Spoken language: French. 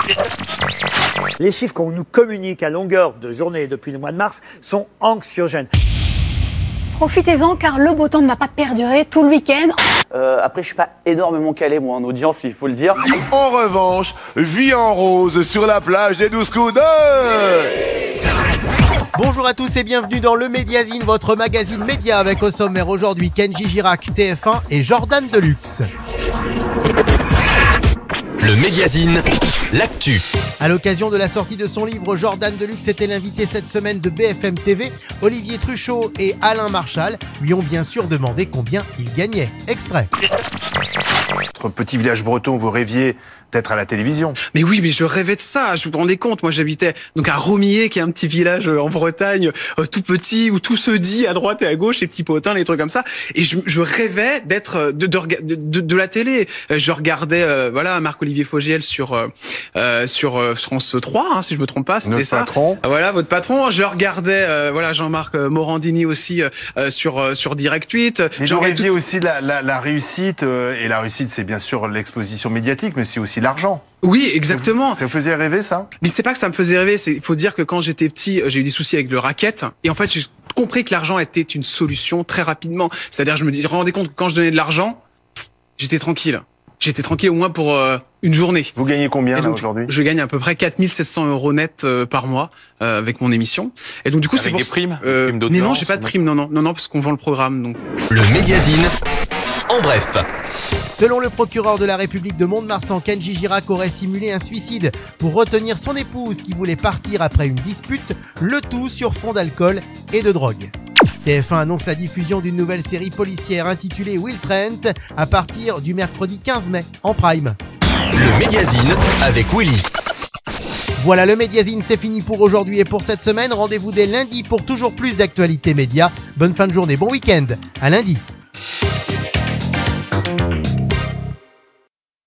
Les chiffres qu'on nous communique à longueur de journée depuis le mois de mars sont anxiogènes. Profitez-en car le beau temps ne va pas perdurer tout le week-end. Après, je suis pas énormément calé, moi, en audience, il faut le dire. En revanche, vie en rose sur la plage des 12 coups d'œil. Bonjour à tous et bienvenue dans le Mediazine, votre magazine média avec au sommaire aujourd'hui Kenji Girac, TF1 et Jordan Deluxe. Le Mediazine, l'actu. À l'occasion de la sortie de son livre, Jordan Deluxe était l'invité cette semaine de BFM TV. Olivier Truchot et Alain Marchal lui ont bien sûr demandé combien il gagnait. Extrait. Notre petit village breton, vous rêviez d'être à la télévision. Mais oui, mais je rêvais de ça, je vous rendez compte, moi j'habitais donc à Romillet, qui est un petit village en Bretagne, tout petit, où tout se dit à droite et à gauche, les petits potins, les trucs comme ça, et je rêvais d'être de la télé. Je regardais Marc-Olivier Fogiel sur France 3, hein, si je me trompe pas, c'était notre ça. Patron. Voilà, votre patron. Je regardais Jean-Marc Morandini aussi sur Direct 8. Mais vous rêviez aussi de la réussite, et la réussite c'est bien sûr l'exposition médiatique, mais c'est aussi l'argent. Oui, exactement. Ça vous faisait rêver, ça? Mais c'est pas que ça me faisait rêver, il faut dire que quand j'étais petit, j'ai eu des soucis avec le racket, et en fait j'ai compris que l'argent était une solution très rapidement. C'est-à-dire je me rendais compte que quand je donnais de l'argent, j'étais tranquille. J'étais tranquille au moins pour une journée. Vous gagnez combien là, aujourd'hui? Je gagne à peu près 4 700 € net par mois avec mon émission. Et donc du coup avec c'est des primes, des primes mais non, j'ai pas de primes, non, parce qu'on vend le programme. Donc. Le Mediazine, en bref. Selon le procureur de la République de Mont-de-Marsan, Kenji Girac aurait simulé un suicide pour retenir son épouse qui voulait partir après une dispute, le tout sur fond d'alcool et de drogue. TF1 annonce la diffusion d'une nouvelle série policière intitulée Will Trent à partir du mercredi 15 mai en prime. Le Mediazine avec Willy. Voilà, le Mediazine, c'est fini pour aujourd'hui et pour cette semaine. Rendez-vous dès lundi pour toujours plus d'actualités médias. Bonne fin de journée, bon week-end, à lundi.